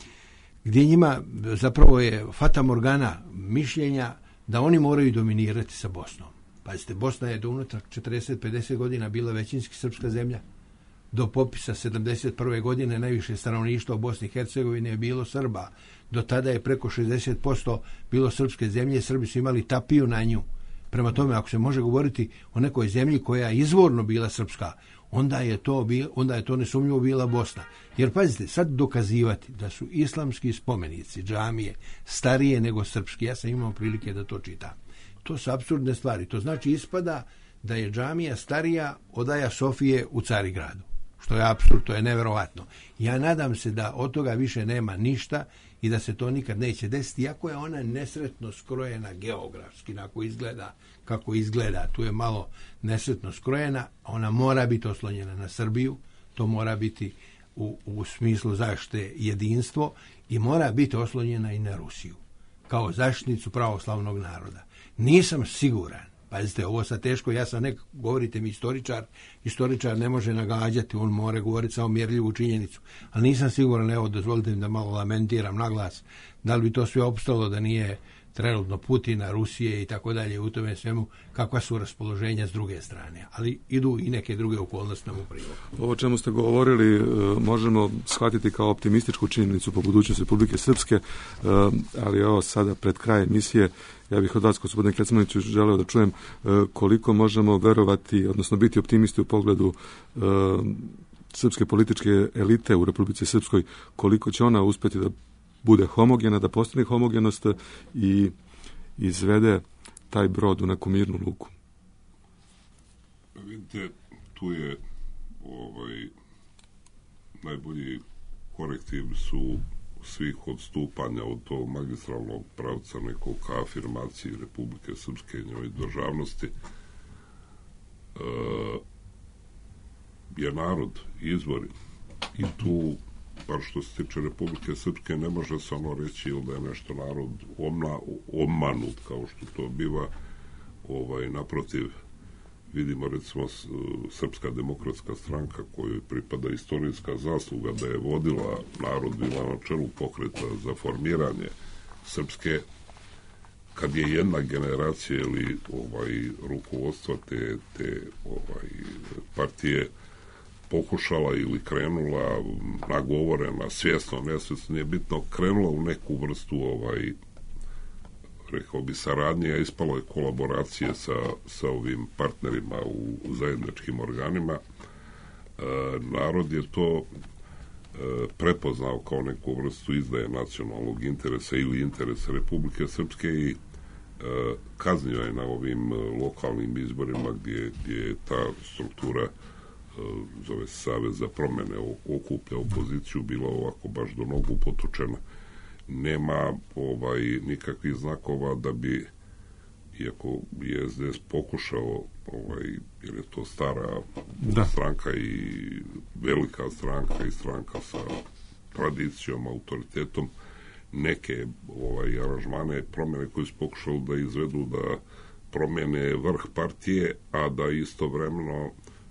gdje njima zapravo je fata morgana mišljenja da oni moraju dominirati sa Bosnom. Pazite, Bosna je do unutra četrdeset do pedeset godina bila većinski srpska zemlja. Do popisa sedamdeset prve godine najviše stanovništva u Bosni i Hercegovini je bilo Srba. Do tada je preko šezdeset posto bilo srpske zemlje, Srbi su imali tapiju na nju. Prema tome, ako se može govoriti o nekoj zemlji koja je izvorno bila srpska, onda je to, bil, onda je to nesumnjivo bila Bosna. Jer pazite, sad dokazivati da su islamski spomenici, džamije, starije nego srpski, ja sam imao prilike da to čitam. To su apsurdne stvari. To znači ispada da je džamija starija od Aja Sofije u Carigradu. Što je apsurd, to je neverovatno. Ja nadam se da od toga više nema ništa i da se to nikad neće desiti, iako je ona nesretno skrojena geografski, kako izgleda, kako izgleda, tu je malo nesretno skrojena, ona mora biti oslonjena na Srbiju, to mora biti u, u smislu zaštite jedinstvo i mora biti oslonjena i na Rusiju, kao zaštitnicu pravoslavnog naroda. Nisam siguran, pazite, ovo sad teško, ja sam nek, govorite mi istoričar, istoričar ne može nagađati, on mora govoriti samo mjerljivu činjenicu, ali nisam siguran, evo, dozvolite mi da malo lamentiram na glas, da li bi to sve opstalo da nije, trenutno Putina, Rusije i tako dalje, u tome svemu, kakva su raspoloženja s druge strane. Ali idu i neke druge okolnosti nam u prilog. Ovo čemu ste govorili možemo shvatiti kao optimističku činjenicu po budućnosti Republike Srpske, ali evo sada pred kraj emisije ja bih od vas, gospodine Kecmanoviću, želeo da čujem koliko možemo verovati, odnosno biti optimisti u pogledu srpske političke elite u Republici Srpskoj, koliko će ona uspjeti da bude homogena, da postane homogenost i izvede taj brod u neku mirnu luku. Vidite, tu je ovaj, najbolji korektiv su svih odstupanja od tog magistralnog pravca nekog ka afirmaciji Republike Srpske i njoj državnosti. E, je narod, izvori. I tu, bar što se tiče Republike Srpske, ne može se ono reći da je nešto narod omna, obmanut, kao što to biva. Ovaj, naprotiv, vidimo recimo Srpska demokratska stranka kojoj pripada istorijska zasluga da je vodila narod, bila na čelu pokreta za formiranje Srpske, kad je jedna generacija ili ovaj, rukovodstva te, te ovaj, partije pokušala ili krenula, nagovorena, svjesno, nesvjesno, nije bitno, krenula u neku vrstu ovaj, rekao bi saradnje, a ispalo je kolaboracije sa, sa ovim partnerima u, u zajedničkim organima. E, narod je to e, prepoznao kao neku vrstu izdaje nacionalnog interesa ili interesa Republike Srpske i e, kaznio je na ovim lokalnim izborima gdje, gdje je ta struktura, e, zove se Savez za promjene, okuplja opoziciju, bila ovako baš do nogu potučena. Nema ovaj nikakvih znakova da bi, iako je S D S pokušao, ovaj, jer je to stara da. stranka i velika stranka i stranka sa tradicijom, autoritetom, neke ovaj, aranžmane, promjene koje su pokušali da izvedu da promjene vrh partije, a da istovremeno e,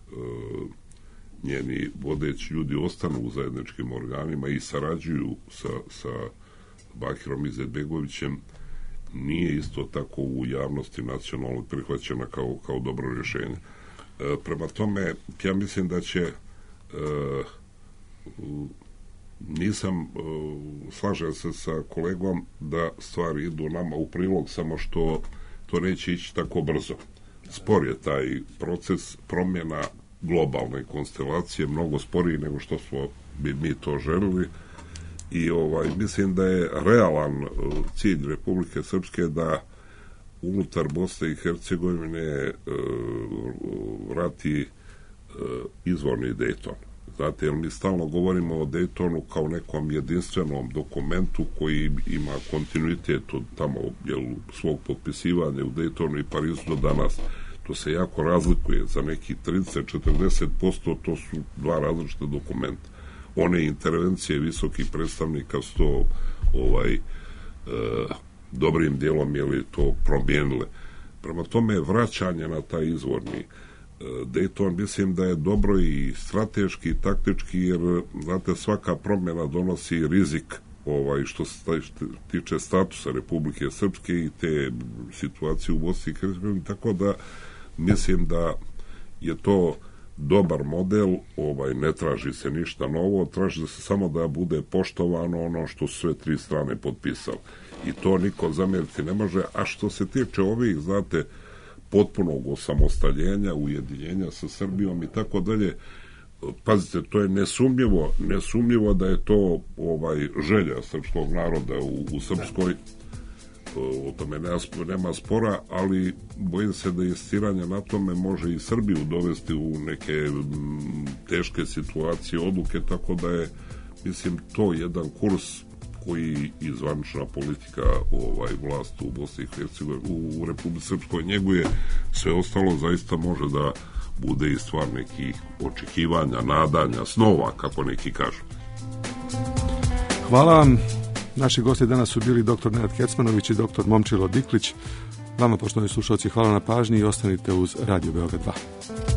njeni vodeći ljudi ostanu u zajedničkim organima i sarađuju sa, sa Bakirom Izetbegovićem, nije isto tako u javnosti nacionalno prihvaćena kao, kao dobro rješenje. E, prema tome, ja mislim da će e, nisam e, slažem se sa kolegom da stvari idu nama u prilog, samo što to neće ići tako brzo. Spor je taj proces promjena globalne konstelacije, mnogo sporiji nego što smo bi mi to želili. I ovaj, mislim da je realan uh, cilj Republike Srpske da unutar Bosne i Hercegovine uh, vrati uh, izvorni Dayton. Znate, jer mi stalno govorimo o Daytonu kao nekom jedinstvenom dokumentu koji ima kontinuitet od tamo jel, svog potpisivanja u Daytonu i Parizu do danas. To se jako razlikuje. Za neki trideset do četrdeset posto to su dva različita dokumenta. One intervencije visokih predstavnika su to ovaj, e, dobrim dijelom je li to promijenile. Prema tome, vraćanje na taj izvorni e, Dayton, mislim da je dobro i strateški i taktički, jer znate, svaka promjena donosi rizik ovaj, što se tiče statusa Republike Srpske i te situacije u Bosni i Hercegovini, tako da mislim da je to dobar model, ovaj, ne traži se ništa novo, traži se samo da bude poštovano ono što su sve tri strane potpisali. I to niko zamjeriti ne može. A što se tiče ovih, znate, potpunog osamostaljenja, ujedinjenja sa Srbijom i tako dalje, pazite, to je nesumnjivo, nesumnjivo da je to ovaj, želja srpskog naroda u, u Srpskoj. O tome nema spora, ali bojim se da insistiranje na tome može i Srbiju dovesti u neke m, teške situacije, odluke, tako da je, mislim, to jedan kurs koji i zvanična politika ovaj, vlast u Bosni i Hercegovini, u, u Republici Srpskoj njeguje. Sve ostalo zaista može da bude i stvar nekih očekivanja, nadanja, snova, kako neki kažu. Hvala vam. Naši gosti danas su bili doktor Nenad Kecmanović i doktor Momčilo Diklić. Vama, poštovani slušalci, hvala na pažnji i ostanite uz Radio Beograd dva.